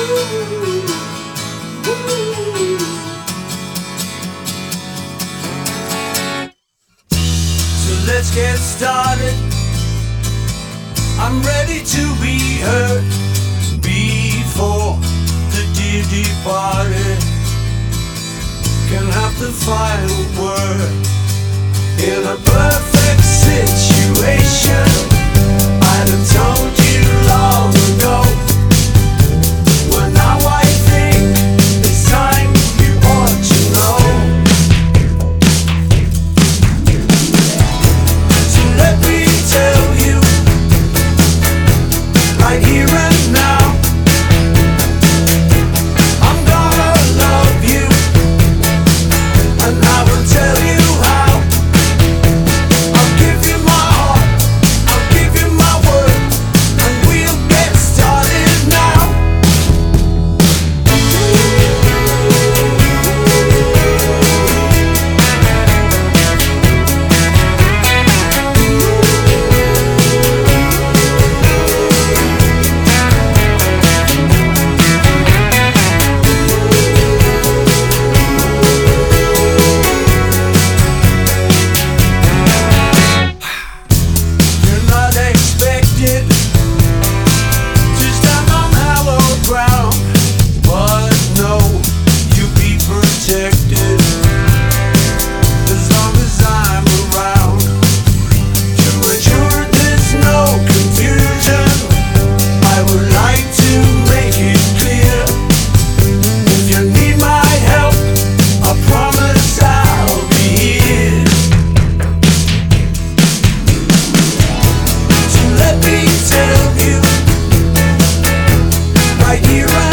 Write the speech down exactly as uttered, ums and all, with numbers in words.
So let's get started. I'm ready to be heard before the dear departed can have the final word. In a perfect situation, I'd have told you long ago. Well, now I think it's time you ought to know. So let me tell you, right here and now, I'm gonna love you, and I will tell you how. I'll give you my heart, I'll give you my word, and we'll get started now. You're not expected to stand on hallowed ground, but no, you'll be protected as long as I'm around. To ensure there's no confusion, I would like to make it clear. If you need my help, I promise I'll be here. So let me tell you, right here